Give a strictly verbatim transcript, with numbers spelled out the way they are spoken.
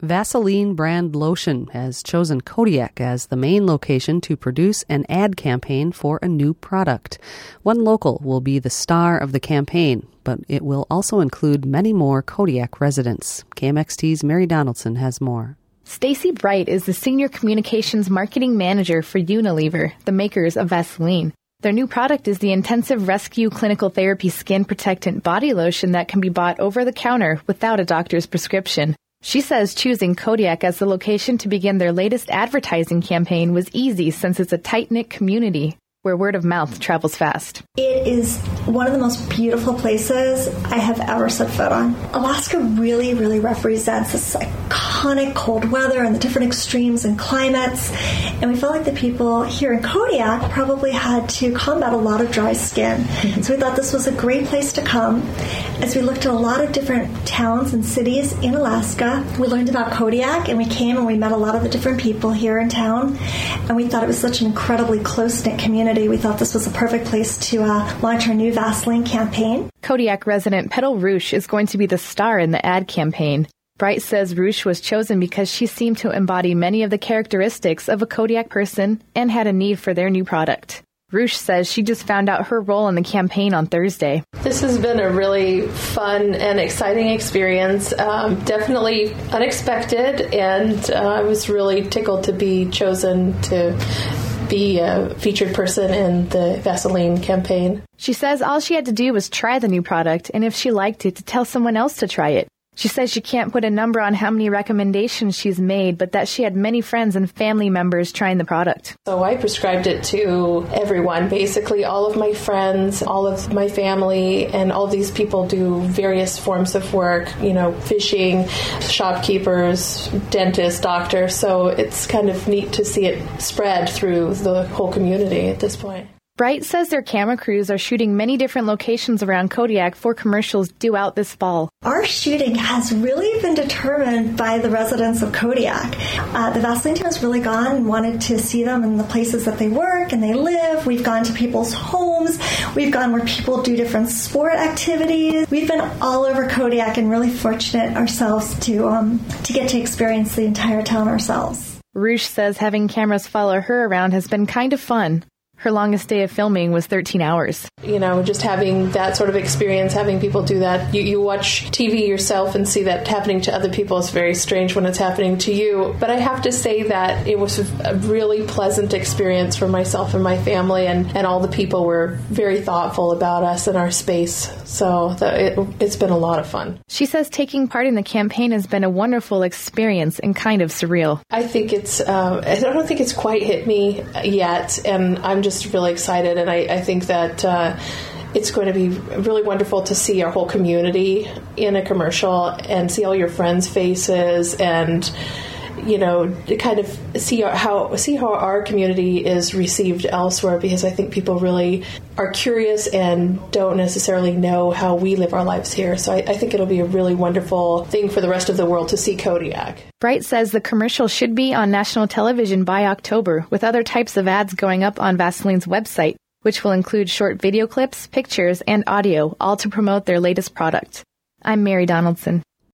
Vaseline brand lotion has chosen Kodiak as the main location to produce an ad campaign for a new product. One local will be the star of the campaign, but it will also include many more Kodiak residents. K M X T's Mary Donaldson has more. Stacy Bright is the Senior Communications Marketing Manager for Unilever, the makers of Vaseline. Their new product is the Intensive Rescue Clinical Therapy Skin Protectant Body Lotion that can be bought over the counter without a doctor's prescription. She says choosing Kodiak as the location to begin their latest advertising campaign was easy since it's a tight-knit community where word of mouth travels fast. It is one of the most beautiful places I have ever set foot on. Alaska really, really represents this iconic cold weather and the different extremes and climates. And we felt like the people here in Kodiak probably had to combat a lot of dry skin. Mm-hmm. So we thought this was a great place to come. As we looked at a lot of different towns and cities in Alaska, we learned about Kodiak, and we came and we met a lot of the different people here in town. And we thought it was such an incredibly close-knit community. We thought this was a perfect place to uh, launch our new Vaseline campaign. Kodiak resident Petal Roosh is going to be the star in the ad campaign. Bright says Roosh was chosen because she seemed to embody many of the characteristics of a Kodiak person and had a need for their new product. Roosh says she just found out her role in the campaign on Thursday. This has been a really fun and exciting experience, um, definitely unexpected, and uh, I was really tickled to be chosen to be a featured person in the Vaseline campaign. She says all she had to do was try the new product, and if she liked it, to tell someone else to try it. She says she can't put a number on how many recommendations she's made, but that she had many friends and family members trying the product. So I prescribed it to everyone, basically all of my friends, all of my family, and all these people do various forms of work, you know, fishing, shopkeepers, dentists, doctors. So it's kind of neat to see it spread through the whole community at this point. Bright says their camera crews are shooting many different locations around Kodiak for commercials due out this fall. Our shooting has really been determined by the residents of Kodiak. Uh, the Vaseline team has really gone and wanted to see them in the places that they work and they live. We've gone to people's homes. We've gone where people do different sport activities. We've been all over Kodiak and really fortunate ourselves to um, to get to experience the entire town ourselves. Roosh says having cameras follow her around has been kind of fun. Her longest day of filming was thirteen hours. You know, just having that sort of experience, having people do that. You, you watch T V yourself and see that happening to other people is very strange when it's happening to you. But I have to say that it was a really pleasant experience for myself and my family, and, and all the people were very thoughtful about us and our space. So the, it, it's been a lot of fun. She says taking part in the campaign has been a wonderful experience and kind of surreal. I think it's, uh, I don't think it's quite hit me yet, and I'm just really excited, and I, I think that uh, it's going to be really wonderful to see our whole community in a commercial and see all your friends' faces, and you know, to kind of see how see how our community is received elsewhere, because I think people really are curious and don't necessarily know how we live our lives here. So I, I think it'll be a really wonderful thing for the rest of the world to see Kodiak. Bright says the commercial should be on national television by October, with other types of ads going up on Vaseline's website, which will include short video clips, pictures, and audio, all to promote their latest product. I'm Mary Donaldson.